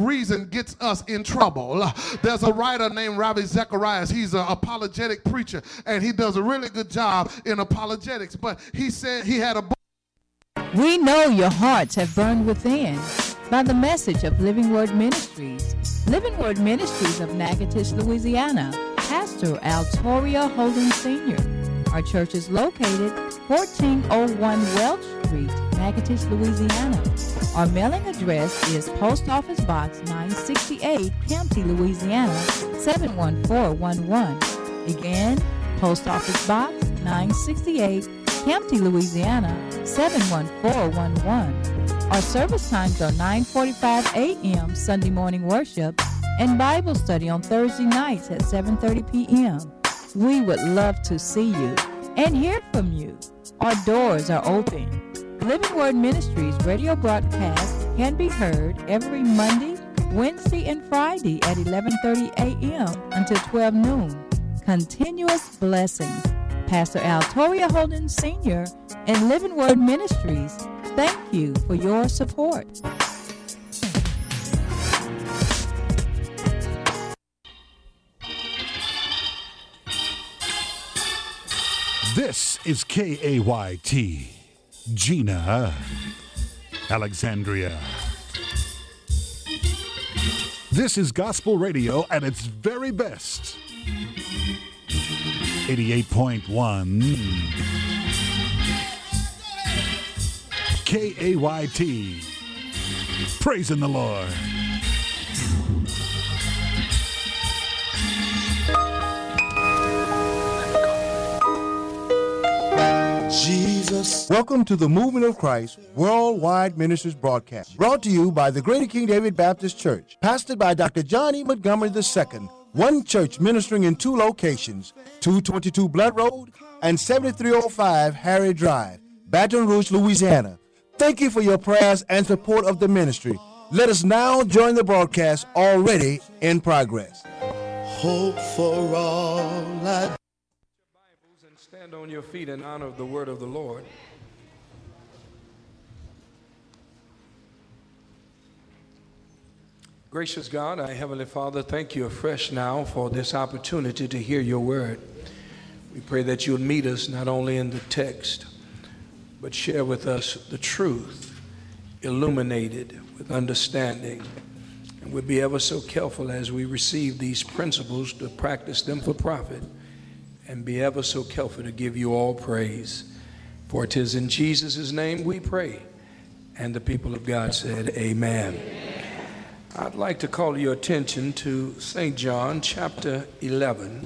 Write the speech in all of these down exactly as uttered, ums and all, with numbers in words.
reason gets us in trouble. There's a writer named Ravi Zacharias. He's an apologetic preacher, and he does a really good job in apologetics. But he said he had a book. We know your hearts have burned within by the message of Living Word Ministries. Living Word Ministries of Natchitoches, Louisiana. Pastor Altoria Holden Senior Our church is located fourteen oh one Welch Street, Natchitoches, Louisiana. Our mailing address is Post Office Box nine sixty-eight, Campty, Louisiana, seven one four one one. Again, Post Office Box nine sixty-eight, Campty, Louisiana, seven one four one one. Our service times are nine forty-five a.m. Sunday morning worship and Bible study on Thursday nights at seven thirty p.m. We would love to see you and hear from you. Our doors are open. Living Word Ministries radio broadcast can be heard every Monday, Wednesday, and Friday at eleven thirty a.m. until twelve noon. Continuous blessings. Pastor Altoria Holden Senior and Living Word Ministries, thank you for your support. This is K A Y T, Gina, Alexandria. This is gospel radio at its very best. eighty-eight point one K A Y T, praising the Lord. Jesus. Welcome to the Movement of Christ Worldwide Ministries broadcast, brought to you by the Greater King David Baptist Church, pastored by Doctor John E. Montgomery the Second, one church ministering in two locations, two twenty-two Blood Road and seventy-three oh five Harry Drive, Baton Rouge, Louisiana. Thank you for your prayers and support of the ministry. Let us now join the broadcast already in progress. Hope for all I Stand on your feet in honor of the word of the Lord. Gracious God, our Heavenly Father, thank you afresh now for this opportunity to hear your word. We pray that you'll meet us not only in the text, but share with us the truth, illuminated with understanding. And we'll be ever so careful as we receive these principles to practice them for profit, and be ever so careful to give you all praise. For it is in Jesus' name we pray. And the people of God said, amen. Amen. I'd like to call your attention to Saint John chapter eleven,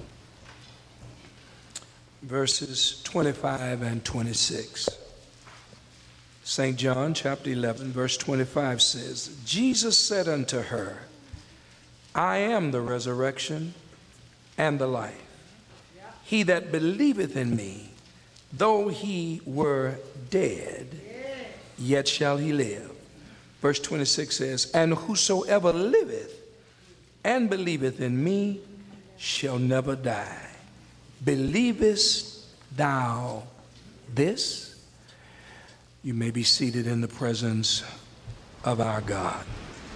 verses twenty-five and twenty-six. Saint John chapter eleven, verse twenty-five says, Jesus said unto her, I am the resurrection and the life. He that believeth in me, though he were dead, yet shall he live. Verse twenty-six says, and whosoever liveth and believeth in me shall never die. Believest thou this? You may be seated in the presence of our God.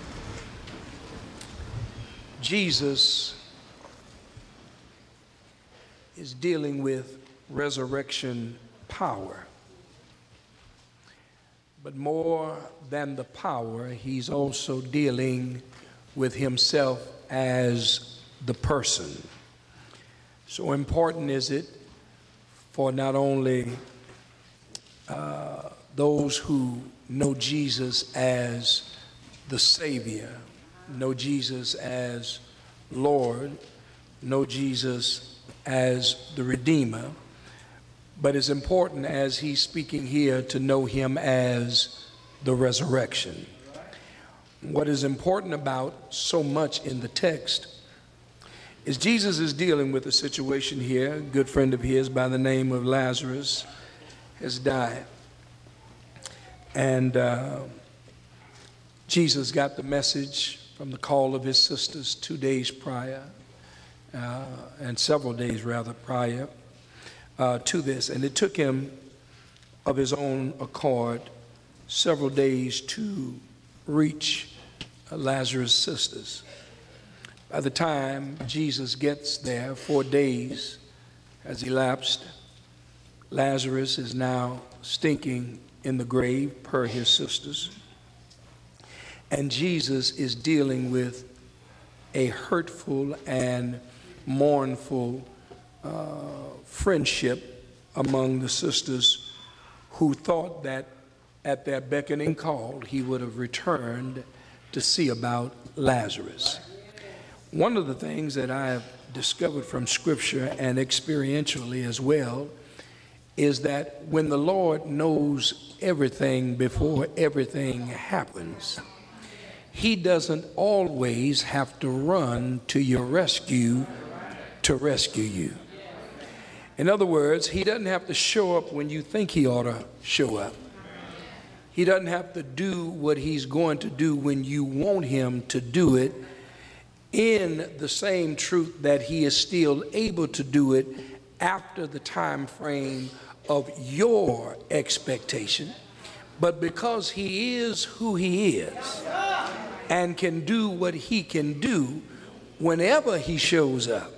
Jesus is dealing with resurrection power. But more than the power, he's also dealing with himself as the person. So important is it for not only uh, those who know Jesus as the Savior, know Jesus as Lord, know Jesus as the Redeemer, but it's important as he's speaking here to know him as the resurrection. What is important about so much in the text is Jesus is dealing with a situation here. A good friend of his by the name of Lazarus has died. And uh, Jesus got the message from the call of his sisters two days prior, uh, and several days rather prior uh, to this. And it took him of his own accord several days to reach Lazarus' sisters. By the time Jesus gets there, four days has elapsed. Lazarus is now stinking in the grave per his sisters. And Jesus is dealing with a hurtful and mournful uh, friendship among the sisters who thought that at their beckoning call he would have returned to see about Lazarus. One of the things that I have discovered from Scripture and experientially as well is that when the Lord knows everything before everything happens, he doesn't always have to run to your rescue to rescue you. In other words, he doesn't have to show up when you think he ought to show up. He doesn't have to do what he's going to do when you want him to do it, in the same truth that he is still able to do it after the time frame of your expectation. But because he is who he is and can do what he can do, whenever he shows up,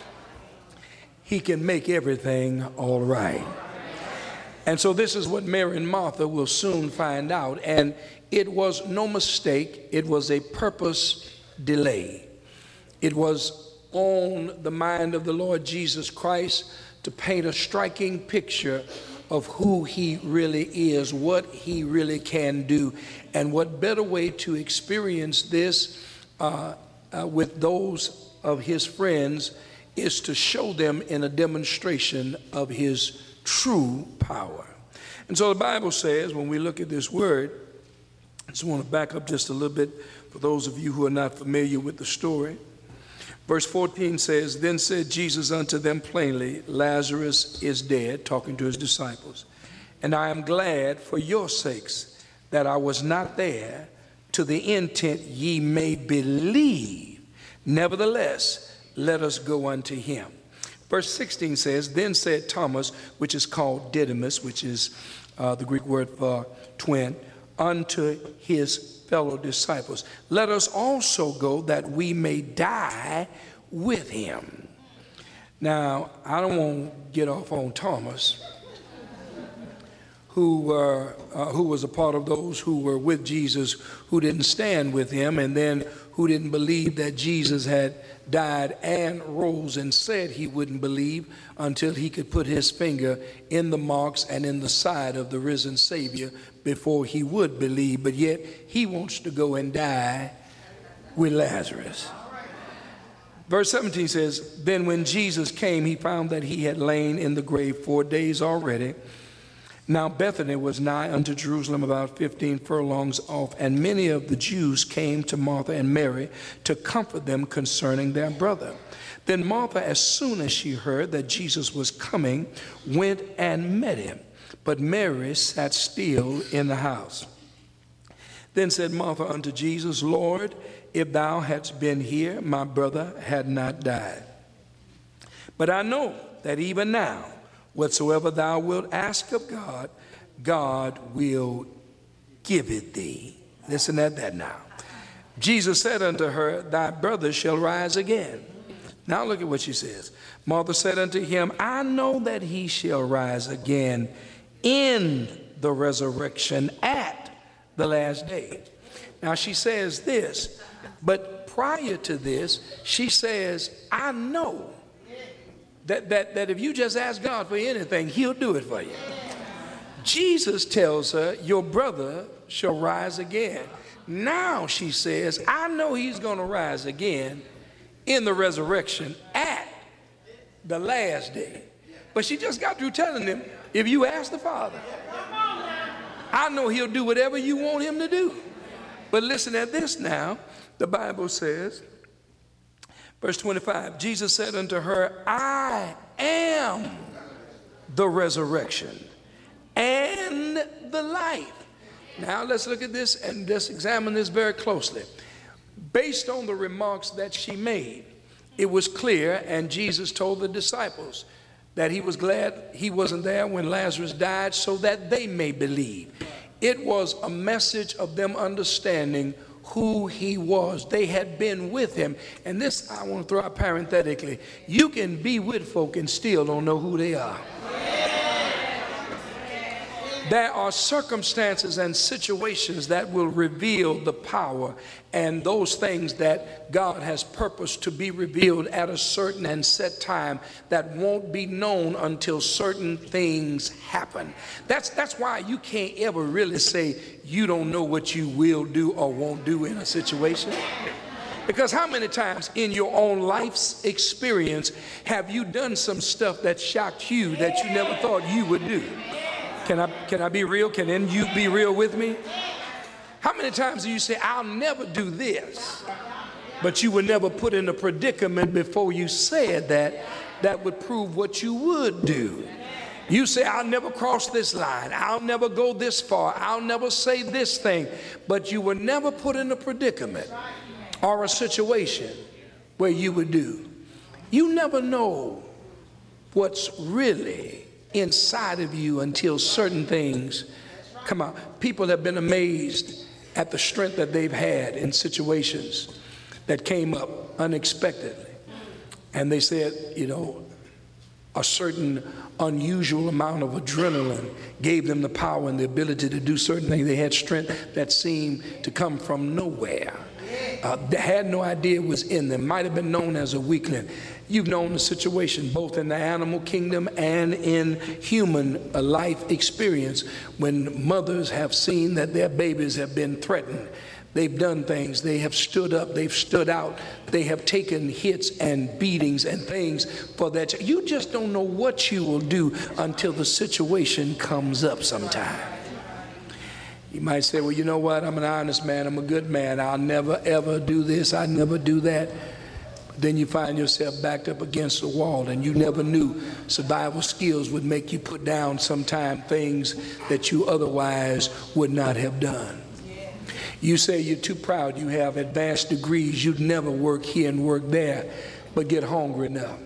he can make everything all right. And so this is what Mary and Martha will soon find out. And it was no mistake. It was a purpose delay. It was on the mind of the Lord Jesus Christ to paint a striking picture of who he really is, what he really can do. And what better way to experience this uh, uh, with those of his friends is to show them in a demonstration of his true power. And so the Bible says, when we look at this word, I just want to back up just a little bit for those of you who are not familiar with the story. Verse fourteen says, "Then said Jesus unto them plainly, Lazarus is dead," talking to his disciples, "and I am glad for your sakes that I was not there, to the intent ye may believe. Nevertheless, let us go unto him." Verse sixteen says, "Then said Thomas," which is called Didymus, which is uh, the Greek word for twin, "unto his fellow disciples, let us also go that we may die with him." Now, I don't want to get off on Thomas, who, uh, uh, who was a part of those who were with Jesus who didn't stand with him, and then who didn't believe that Jesus had died and rose, and said he wouldn't believe until he could put his finger in the marks and in the side of the risen Savior before he would believe. But yet he wants to go and die with Lazarus. Verse seventeen says, "Then when Jesus came, he found that he had lain in the grave four days already. Now Bethany was nigh unto Jerusalem, about fifteen furlongs off, and many of the Jews came to Martha and Mary to comfort them concerning their brother. Then Martha, as soon as she heard that Jesus was coming, went and met him. But Mary sat still in the house. Then said Martha unto Jesus, Lord, if thou hadst been here, my brother had not died. But I know that even now, whatsoever thou wilt ask of God, God will give it thee." Listen at that now. Jesus said unto her, "Thy brother shall rise again." Now look at what she says. Martha said unto him, "I know that he shall rise again in the resurrection at the last day." Now she says this, but prior to this, she says, I know that, that, that if you just ask God for anything, he'll do it for you. Jesus tells her, your brother shall rise again. Now she says, I know he's going to rise again in the resurrection at the last day. But she just got through telling them, if you ask the Father, I know he'll do whatever you want him to do. But listen at this now. The Bible says, verse twenty-five, Jesus said unto her, I am the resurrection and the life. Now let's look at this and just examine this very closely. Based on the remarks that she made, it was clear, and Jesus told the disciples that he was glad he wasn't there when Lazarus died so that they may believe. It was a message of them understanding who he was. They had been with him. And this I want to throw out parenthetically. You can be with folk and still don't know who they are. There are circumstances and situations that will reveal the power and those things that God has purposed to be revealed at a certain and set time that won't be known until certain things happen. That's, that's why you can't ever really say you don't know what you will do or won't do in a situation. Because how many times in your own life's experience have you done some stuff that shocked you that you never thought you would do? Can I, can I be real? Can then you be real with me? How many times do you say, I'll never do this, but you were never put in a predicament before you said that, that would prove what you would do? You say, I'll never cross this line. I'll never go this far. I'll never say this thing, but you were never put in a predicament or a situation where you would do. You never know what's really inside of you until certain things come out. People have been amazed at the strength that they've had in situations that came up unexpectedly. And they said, you know, a certain unusual amount of adrenaline gave them the power and the ability to do certain things. They had strength that seemed to come from nowhere. Uh, they had no idea it was in them. Might have been known as a weakling. You've known the situation both in the animal kingdom and in human uh, life experience when mothers have seen that their babies have been threatened. They've done things. They have stood up. They've stood out. They have taken hits and beatings and things for that. You just don't know what you will do until the situation comes up sometime. You might say, well, you know what? I'm an honest man. I'm a good man. I'll never, ever do this. I never do that. But then you find yourself backed up against the wall, and you never knew survival skills would make you put down sometime things that you otherwise would not have done. You say you're too proud. You have advanced degrees. You'd never work here and work there, but get hungry enough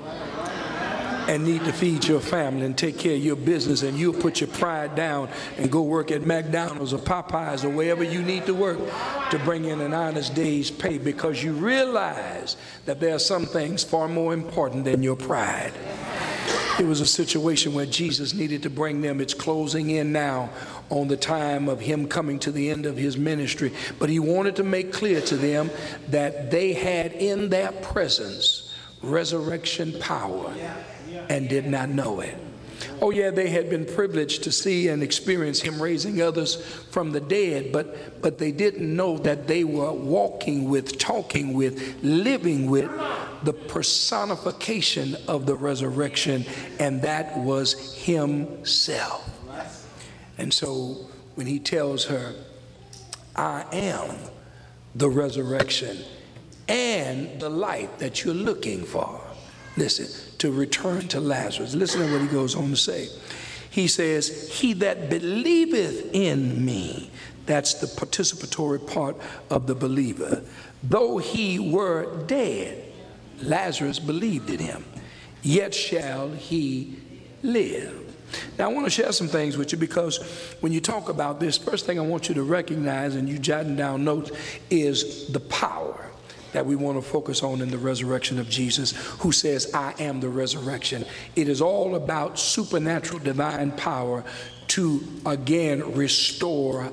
and need to feed your family and take care of your business, and you'll put your pride down and go work at McDonald's or Popeyes or wherever you need to work to bring in an honest day's pay, because you realize that there are some things far more important than your pride. It was a situation where Jesus needed to bring them. It's closing in now on the time of him coming to the end of his ministry, but he wanted to make clear to them that they had in their presence resurrection power and did not know it. Oh yeah, they had been privileged to see and experience him raising others from the dead, but but they didn't know that they were walking with, talking with, living with the personification of the resurrection, and that was himself. And so when he tells her, I am the resurrection and the life that you're looking for. Listen, to return to Lazarus. Listen to what he goes on to say. He says, he that believeth in me, that's the participatory part of the believer, though he were dead, Lazarus believed in him, yet shall he live. Now, I want to share some things with you, because when you talk about this, first thing I want you to recognize, and you jotting down notes, is the power that we want to focus on in the resurrection of Jesus, who says, I am the resurrection. It is all about supernatural divine power to, again, restore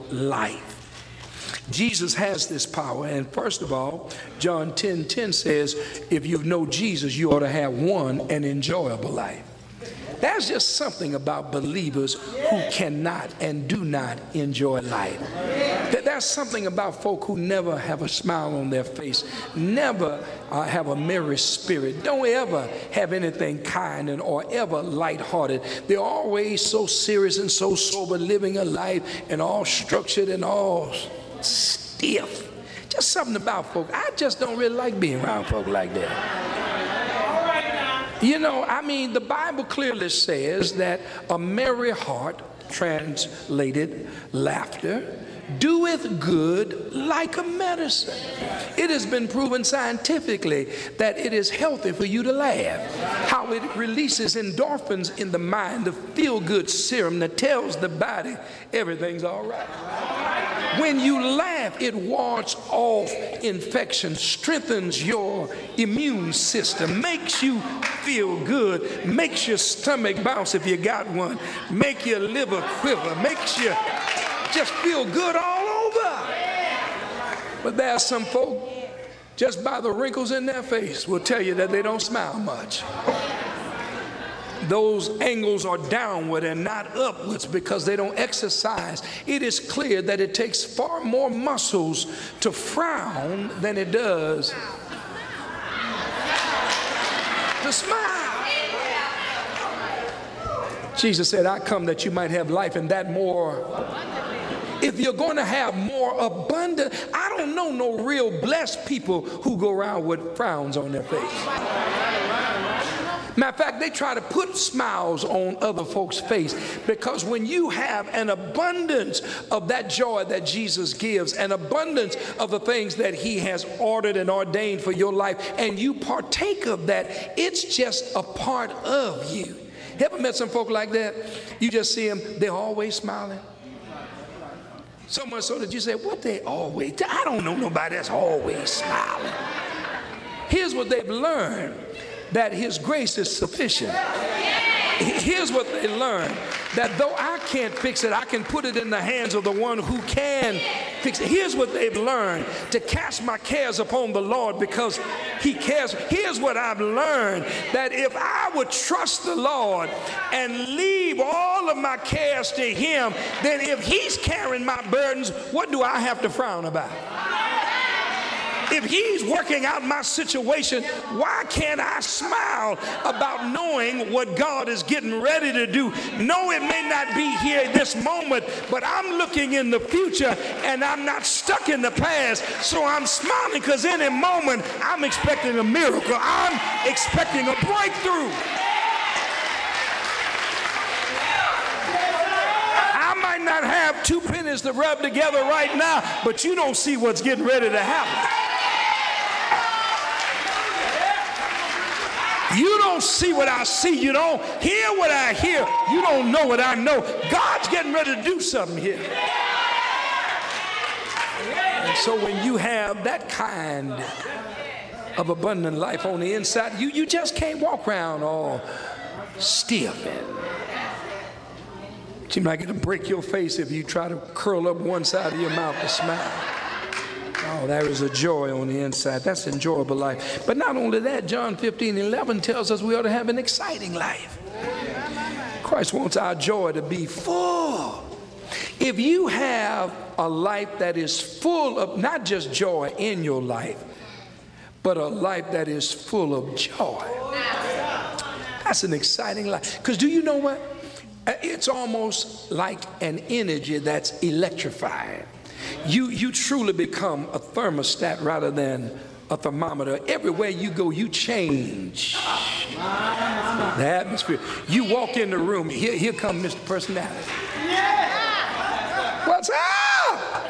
life. Jesus has this power, and first of all, John ten ten says, if you know Jesus, you ought to have one, an enjoyable life. There's just something about believers who cannot and do not enjoy life. There's something about folk who never have a smile on their face, never uh, have a merry spirit, don't ever have anything kind and or ever lighthearted. They're always so serious and so sober, living a life and all structured and all stiff. Just something about folk. I just don't really like being around folk like that. You know, I mean, the Bible clearly says that a merry heart, translated laughter, doeth good like a medicine. It has been proven scientifically that it is healthy for you to laugh. How it releases endorphins in the mind, the feel-good serum that tells the body everything's all right. When you laugh, it wards off infection, strengthens your immune system, makes you feel good, makes your stomach bounce if you got one, make your liver quiver, makes you just feel good all over. But there are some folk, just by the wrinkles in their face, will tell you that they don't smile much. Those angles are downward and not upwards because they don't exercise. It is clear that it takes far more muscles to frown than it does to smile. Jesus said, I come that you might have life and that more. If you're going to have more abundant, I don't know no real blessed people who go around with frowns on their face. Matter of fact, they try to put smiles on other folks' face, because when you have an abundance of that joy that Jesus gives, an abundance of the things that he has ordered and ordained for your life, and you partake of that, it's just a part of you. Ever met some folk like that? You just see them, they're always smiling. So much so that you say, what they always, I don't know nobody that's always smiling. Here's what they've learned, that his grace is sufficient. Here's what they learned, that though I can't fix it, I can put it in the hands of the one who can fix it. Here's what they've learned, to cast my cares upon the Lord because he cares. Here's what I've learned, that if I would trust the Lord and leave all of my cares to him, then if he's carrying my burdens, what do I have to frown about? If he's working out my situation, why can't I smile about knowing what God is getting ready to do? No, it may not be here at this moment, but I'm looking in the future and I'm not stuck in the past. So I'm smiling because any moment I'm expecting a miracle. I'm expecting a breakthrough. I might not have two pennies to rub together right now, but you don't see what's getting ready to happen. You don't see what I see. You don't hear what I hear. You don't know what I know. God's getting ready to do something here. And so when you have that kind of abundant life on the inside, you, you just can't walk around all stiff. And seems like it'll break your face if you try to curl up one side of your mouth to smile. Oh, there is a joy on the inside. That's enjoyable life. But not only that, John fifteen eleven tells us we ought to have an exciting life. Christ wants our joy to be full. If you have a life that is full of not just joy in your life, but a life that is full of joy, that's an exciting life. Because do you know what? It's almost like an energy that's electrifying. You, you truly become a thermostat rather than a thermometer. Everywhere you go, you change the atmosphere. You walk in the room, here, here comes Mister Personality. What's up?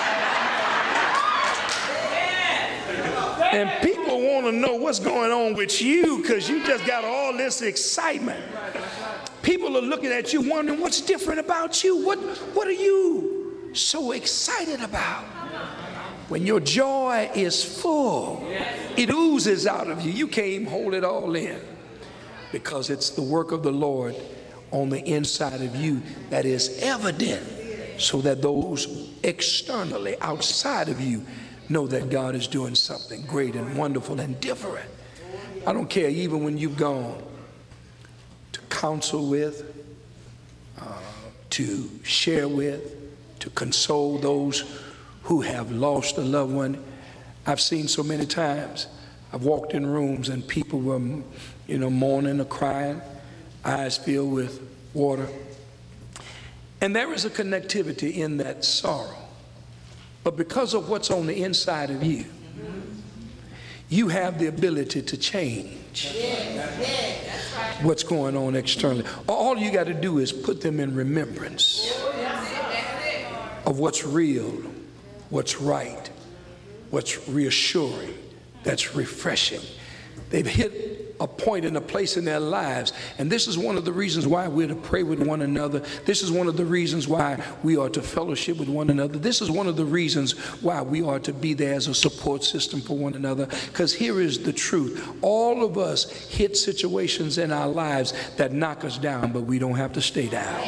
And people want to know what's going on with you because you just got all this excitement. People are looking at you wondering what's different about you. What, what are you so excited about? When your joy is full, it oozes out of you. You can't even hold it all in because it's the work of the Lord on the inside of you that is evident, so that those externally outside of you know that God is doing something great and wonderful and different. I don't care, even when you've gone to counsel with, uh, to share with, to console those who have lost a loved one. I've seen so many times. I've walked in rooms and people were, you know, mourning or crying, eyes filled with water. And there is a connectivity in that sorrow. But because of what's on the inside of you, you have the ability to change what's going on externally. All you got to do is put them in remembrance of what's real, what's right, what's reassuring, that's refreshing. They've hit a point and a place in their lives. And this is one of the reasons why we're to pray with one another. This is one of the reasons why we are to fellowship with one another. This is one of the reasons why we are to be there as a support system for one another. Because here is the truth. All of us hit situations in our lives that knock us down, but we don't have to stay down.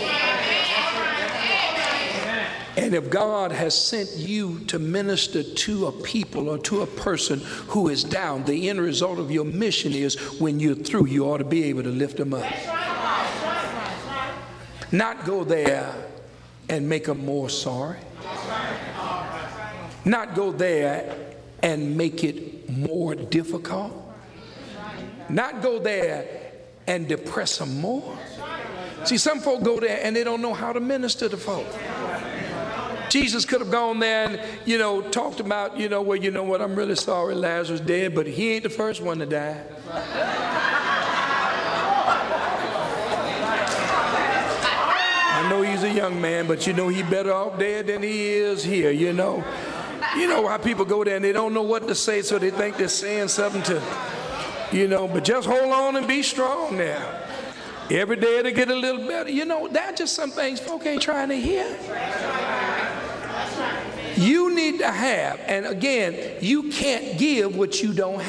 And if God has sent you to minister to a people or to a person who is down, the end result of your mission is when you're through, you ought to be able to lift them up. Not go there and make them more sorry. Not go there and make it more difficult. Not go there and depress them more. See, some folk go there and they don't know how to minister to folk. Jesus could have gone there and, you know, talked about, you know, well, you know what, I'm really sorry Lazarus is dead, but he ain't the first one to die. I know he's a young man, but you know he better off dead than he is here, you know. You know how people go there and they don't know what to say, so they think they're saying something to, you know, but just hold on and be strong now. Every day to get a little better. You know, that's just some things folk ain't trying to hear. You need to have, and again, you can't give what you don't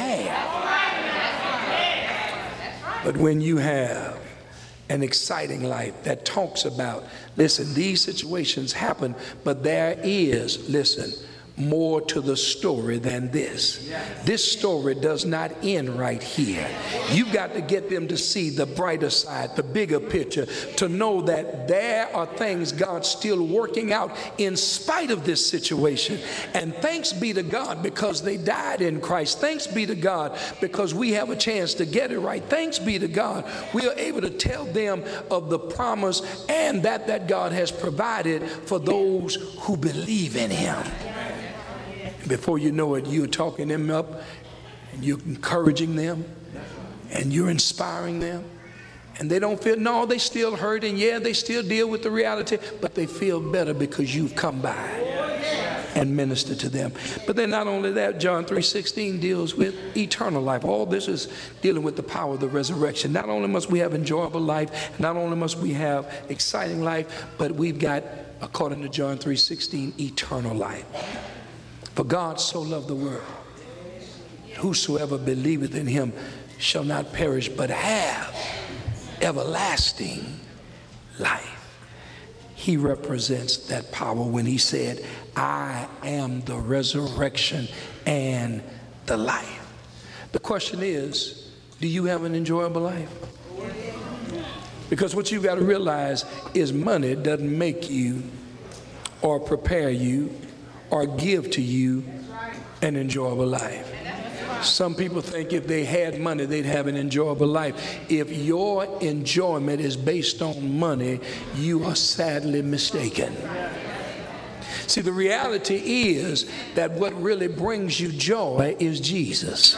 have. But when you have an exciting life that talks about, listen, these situations happen, but there is, listen, more to the story than this. This story does not end right here. You've got to get them to see the brighter side, the bigger picture, to know that there are things God's still working out in spite of this situation. And thanks be to God because they died in Christ. Thanks be to God because we have a chance to get it right. Thanks be to God we are able to tell them of the promise and that that God has provided for those who believe in him. Before you know it, you're talking them up and you're encouraging them and you're inspiring them. And they don't feel, no, they still hurt, and yeah, they still deal with the reality, but they feel better because you've come by and ministered to them. But then not only that, John three sixteen deals with eternal life. All this is dealing with the power of the resurrection. Not only must we have enjoyable life, not only must we have exciting life, but we've got, according to John three sixteen, eternal life. For God so loved the world, whosoever believeth in him shall not perish, but have everlasting life. He represents that power when he said, I am the resurrection and the life. The question is, do you have an enjoyable life? Because what you've got to realize is money doesn't make you or prepare you or give to you an enjoyable life. Some people think if they had money, they'd have an enjoyable life. If your enjoyment is based on money, you are sadly mistaken. See, the reality is that what really brings you joy is Jesus.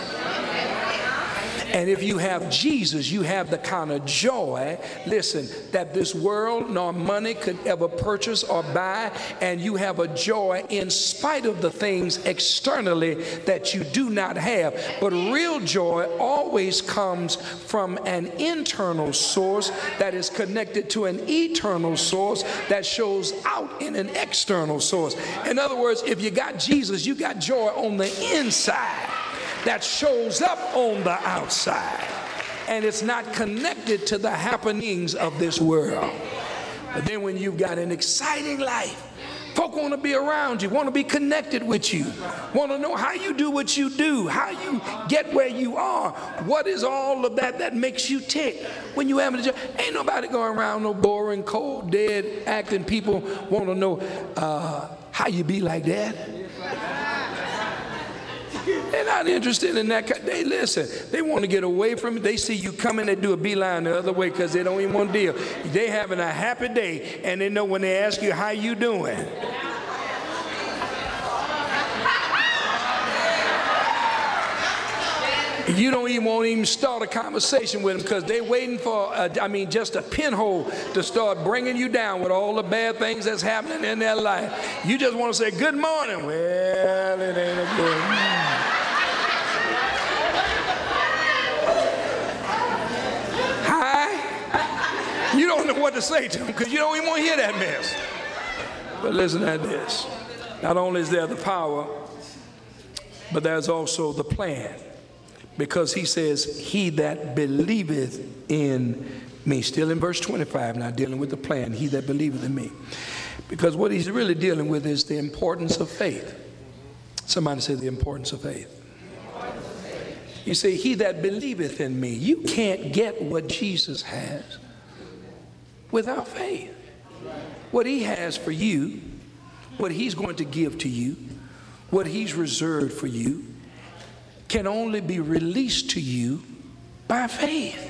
And if you have Jesus, you have the kind of joy, listen, that this world nor money could ever purchase or buy. And you have a joy in spite of the things externally that you do not have. But real joy always comes from an internal source that is connected to an eternal source that shows out in an external source. In other words, if you got Jesus, you got joy on the inside that shows up on the outside, and it's not connected to the happenings of this world. But then when you've got an exciting life, folk want to be around you, want to be connected with you, want to know how you do what you do, how you get where you are, what is all of that that makes you tick. When you having a job, ain't nobody going around no boring, cold, dead acting people want to know uh, how you be like that. They're not interested in that. They listen. They want to get away from it. They see you coming, they do a beeline the other way because they don't even want to deal. They having a happy day, and they know when they ask you how you doing. You don't even want to even start a conversation with them because they're waiting for, a, I mean, just a pinhole to start bringing you down with all the bad things that's happening in their life. You just want to say, good morning. Well, it ain't a good morning. know what to say to him because you don't even want to hear that mess. But listen to this. Not only is there the power, but there's also the plan. Because he says, he that believeth in me. Still in verse twenty-five, now dealing with the plan. He that believeth in me. Because what he's really dealing with is the importance of faith. Somebody say the importance of faith. You say, he that believeth in me. You can't get what Jesus has without faith. What he has for you, what he's going to give to you, what he's reserved for you, can only be released to you by faith.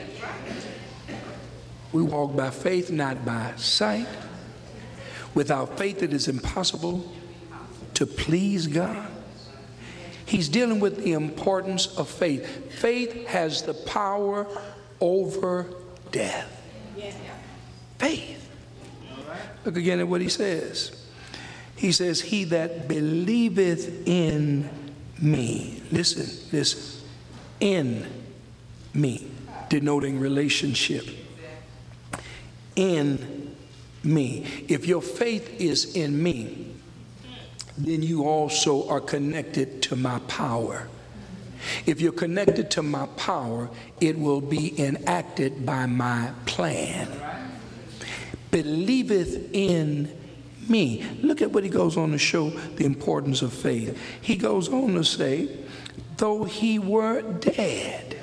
We walk by faith, not by sight. Without faith, it is impossible to please God. He's dealing with the importance of faith. Faith has the power over death. Faith. Look again at what he says. He says, he that believeth in me. Listen, listen. In me, denoting relationship. In me. If your faith is in me, then you also are connected to my power. If you're connected to my power, it will be enacted by my plan. Believeth in me. Look at what he goes on to show the importance of faith. He goes on to say, though he were dead,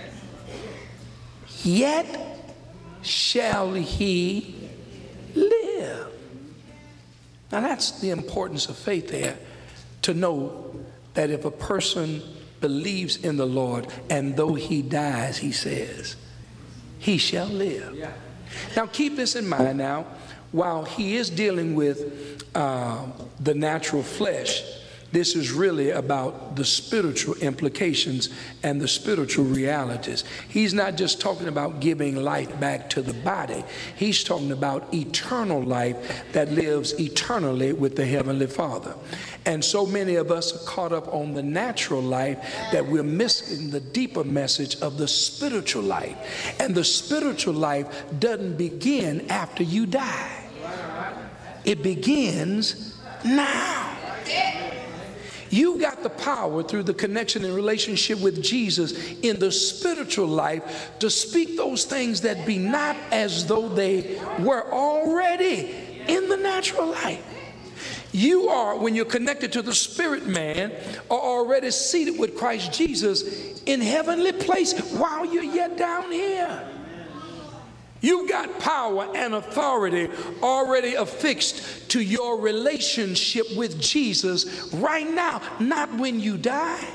yet shall he live. Now that's the importance of faith there, to know that if a person believes in the Lord, and though he dies, he says, he shall live. Yeah. Now keep this in mind now, while he is dealing with uh, the natural flesh, this is really about the spiritual implications and the spiritual realities. He's not just talking about giving life back to the body. He's talking about eternal life that lives eternally with the Heavenly Father. And so many of us are caught up on the natural life that we're missing the deeper message of the spiritual life. And the spiritual life doesn't begin after you die. It begins now. You got the power through the connection and relationship with Jesus in the spiritual life to speak those things that be not as though they were already in the natural life. You are, when you're connected to the spirit man, are already seated with Christ Jesus in heavenly place while you're yet down here. You've got power and authority already affixed to your relationship with Jesus right now, not when you die.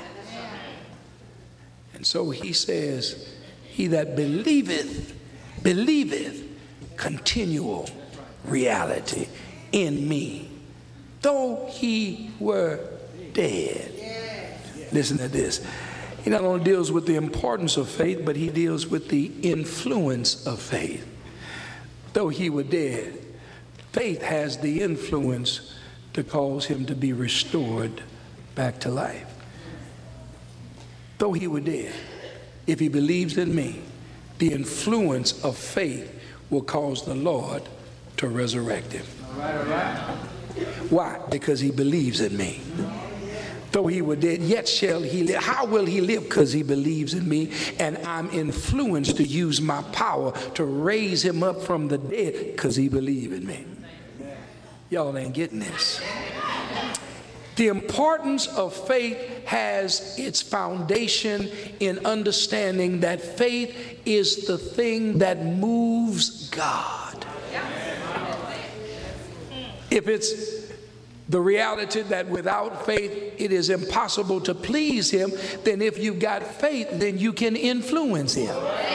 And so he says, he that believeth, believeth continual reality in me, though he were dead. Listen to this. He not only deals with the importance of faith, but he deals with the influence of faith. Though he were dead, faith has the influence to cause him to be restored back to life. Though he were dead, if he believes in me, the influence of faith will cause the Lord to resurrect him. All right, all right. Why? Because he believes in me. Though he were dead, yet shall he live. How will he live? Because he believes in me, and I'm influenced to use my power to raise him up from the dead because he believes in me. Y'all ain't getting this. The importance of faith has its foundation in understanding that faith is the thing that moves God. If it's the reality that without faith it is impossible to please him, then if you've got faith, then you can influence him.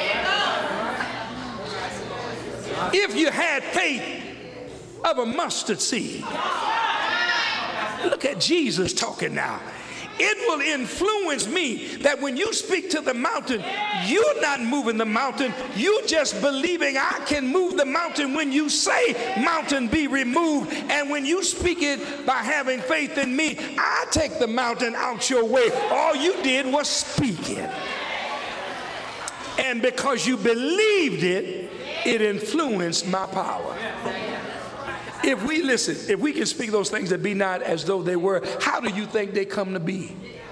If you had faith of a mustard seed, look at Jesus talking now. It will influence me that when you speak to the mountain, you're not moving the mountain. You just believing I can move the mountain when you say mountain be removed. And when you speak it by having faith in me, I take the mountain out your way. All you did was speak it. And because you believed it, it influenced my power. If we listen, if we can speak those things that be not as though they were, how do you think they come to be?